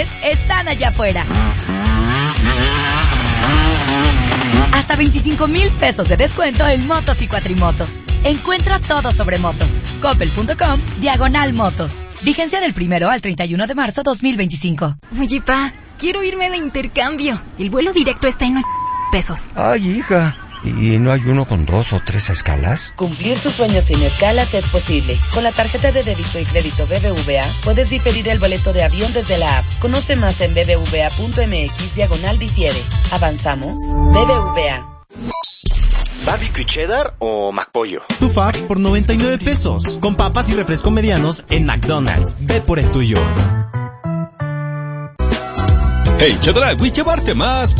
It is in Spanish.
promociones están allá afuera. Hasta 25,000 pesos de descuento en motos y cuatrimotos. Encuentra todo sobre motos. Coppel.com/motos. Vigencia del 1 al 31 de marzo 2025. Oye, pa, quiero irme de intercambio. El vuelo directo está en pesos. Ay, hija. ¿Y no hay uno con 2 o 3 escalas? Cumplir tus sueños sin escalas es posible. Con la tarjeta de débito y crédito BBVA, puedes diferir el boleto de avión desde la app. Conoce más en bbva.mx/difiere. ¿Avanzamos? BBVA. ¿Barbecue cheddar o McPollo? Tu Fab por 99 pesos. Con papas y refresco medianos en McDonald's. Ve por el tuyo. En Chedraui llevarte más